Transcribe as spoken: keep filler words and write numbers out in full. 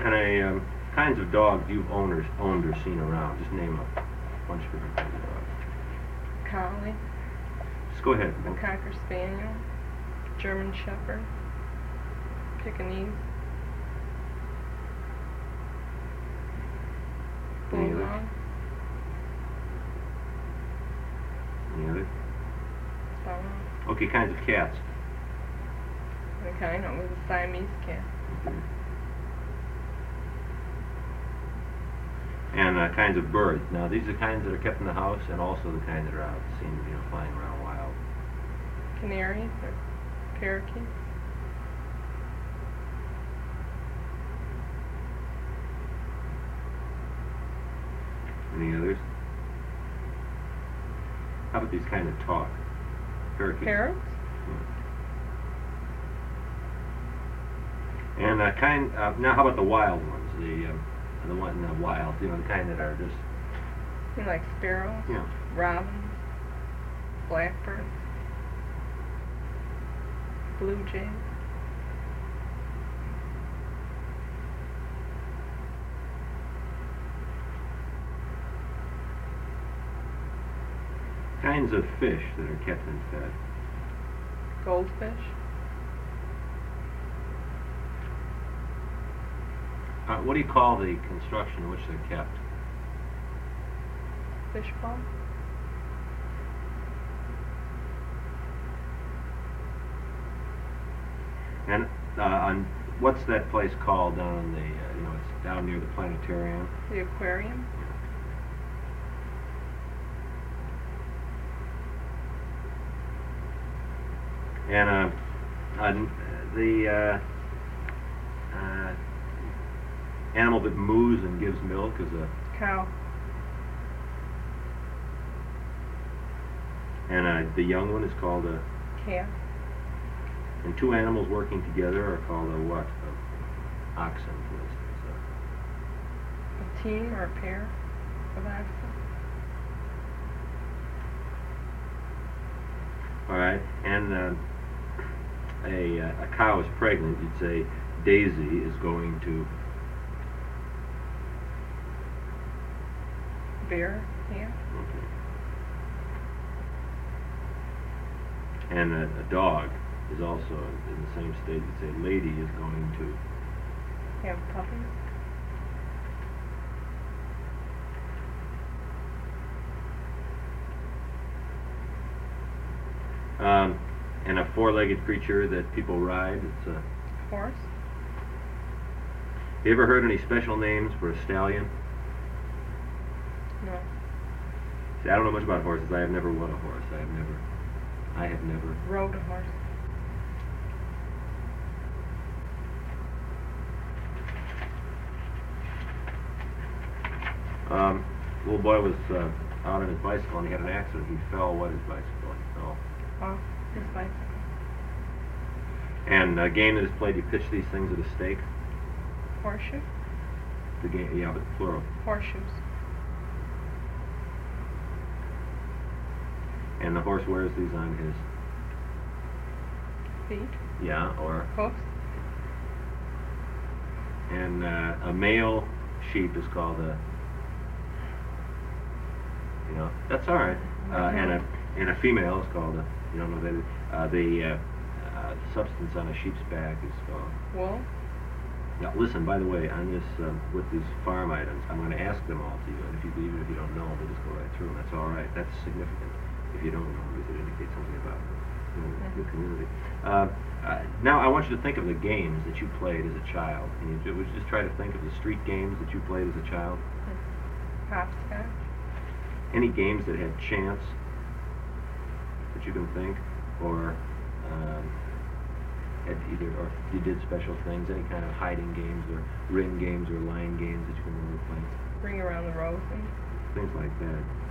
And a um, kinds of dogs you've owned or, owned or seen around. Just name a bunch of different kinds of dogs. Collie. Just go ahead. A Cocker Spaniel. German Shepherd. Pekingese. Any Bulldog. others? Any others? That's about all. Okay, kinds of cats. Okay, I know, it was a Siamese cat. Okay. And uh, kinds of birds. Now, these are kinds that are kept in the house, and also the kinds that are out seen, you know, flying around wild. Canaries or parakeets. Any others? How about these kind of talk? Parakeets. Parrots. Yeah. And uh, kind. Uh, now, how about the wild ones? The um, the one in the wild, you know, the kind that are just. You know, like sparrows. Yeah. Robins. Blackbirds. Blue jays. Kinds of fish that are kept and fed. Goldfish. Uh, what do you call the construction in which they're kept? Fish pond. And uh, on what's that place called down in the, uh, you know, it's down near the planetarium? The aquarium. And uh, on the uh, uh, animal that moos and gives milk is a Cow. and uh, the young one is called a. Calf. And two animals working together are called a what? A oxen, for instance. A team or a pair of oxen. All right, and uh, a uh, a cow is pregnant. You'd say Daisy is going to. Bear. Yeah. Okay. And a, a dog is also in the same state. You'd say Lady is going to. Have puppies. Um, and a four-legged creature that people ride. It's a. Horse. You ever heard any special names for a stallion? No. See, I don't know much about horses. I have never won a horse. I have never. I have never. Rode a horse. Um, little boy was uh, out on his bicycle and he had an accident. He fell. What his bicycle? He fell. Off his bicycle. And a game that is played, you pitch these things at a stake. Horseshoe. The game, yeah, but plural. Horseshoes. And the horse wears these on his. Feet. Yeah, or. Hoofs. And uh, a male sheep is called a. You know, that's all right. Uh, and a and a female is called a. You don't know that. Uh, the uh, uh, substance on a sheep's back is called. Wool. Now, listen. By the way, on this uh, with these farm items, I'm going to ask them all to you, and if you even if you don't know, we'll just go right through them. That's all right. That's significant. If you don't know, because it indicates something about you know, the community. Uh, uh, now, I want you to think of the games that you played as a child. And you ju- just try to think of the street games that you played as a child. Hopscotch. Any games that had chance that you can think, or um, had either, or you did special things, any kind of hiding games, or ring games, or line games that you can remember playing, Ring around the rosy. things like that.